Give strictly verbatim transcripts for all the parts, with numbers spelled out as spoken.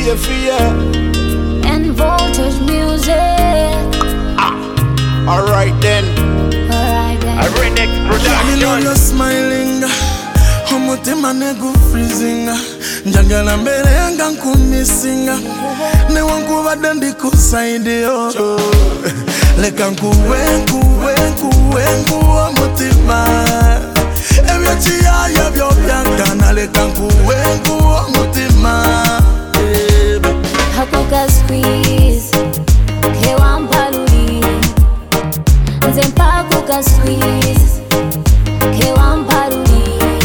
fear, fear. And voltage music. Ah, alright then. Alright then. A Renex Me love production. you smiling, umutima negu freezing. Njagala mbele yanga nkumisinga, ne wankubadde ndikuside yo. Leka nkuwe nkuwe nkuwe nkuwe umutima, ebyo kiyaye byo byagana. Leka nkuwe nkuwe umutima. Hakuka squeeze, ke wampaluli. Nze mpakuka squeeze, ke wampaluli.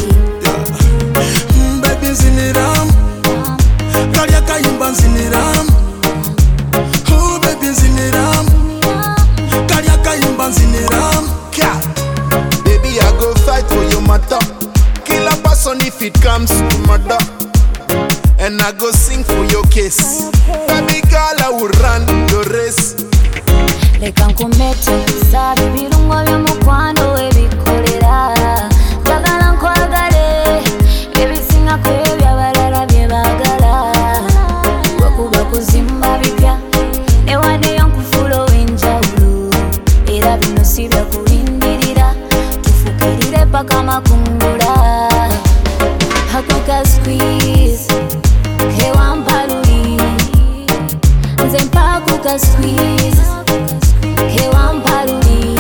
Baby nziniram, kalya kayimba nziniram. Oh baby nziniram, kalya kayimba nziniram. Baby, I go fight for your matter. Kill a person if it comes to murder. And I go sing for your case. Baby girl, I will run your race. Leka nkumete sabi birungo by'omukwano webikolera. Njagala nkwagale, ebisinga ku ebyo abalala bye baagala. Wekuba kuzimba bipya, ewadeyo nkufuula ow'enjawulo. Era bino si bya kulindirira, tufukirire paka makungula. Hakuka squeeze, ke wampaluli. Nze mpakuka squeeze, ke wampaluli.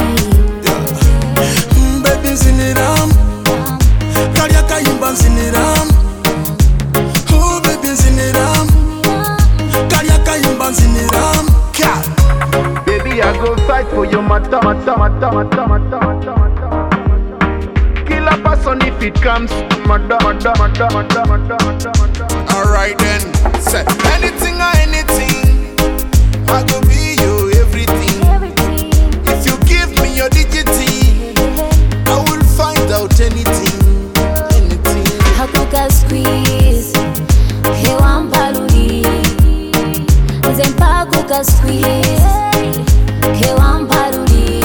Baby nziniram, kalya kayimba nziniram. Oh baby nziniram, kalya kayimba nziniram. Baby, I go fight for your matter, matter, matter, matter, matter, matter, matter. Kill a person if it comes to murder, murder, murder, murder, murder, murder, murder. Alright then, say anything or anything, I go be you everything. If you give me your digity, I will find out anything, anything. Hakuka squeeze, ke wampaluli. Nze mpakuka squeeze, ke wampaluli.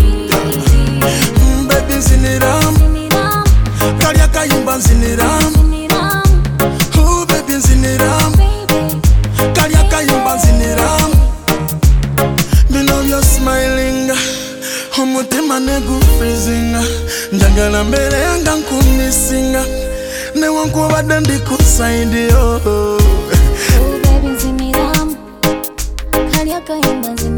Baby nziniram, kalya kayimba nziniram. Oh baby nziniram, kalya kayimba nziniram. Me love you smiling, umutima negu freezing. Njagala mbele yanga nkumisinga, ne wankubadde ndikuside yo. Oh baby nziniram, kalya kayimba nziniram.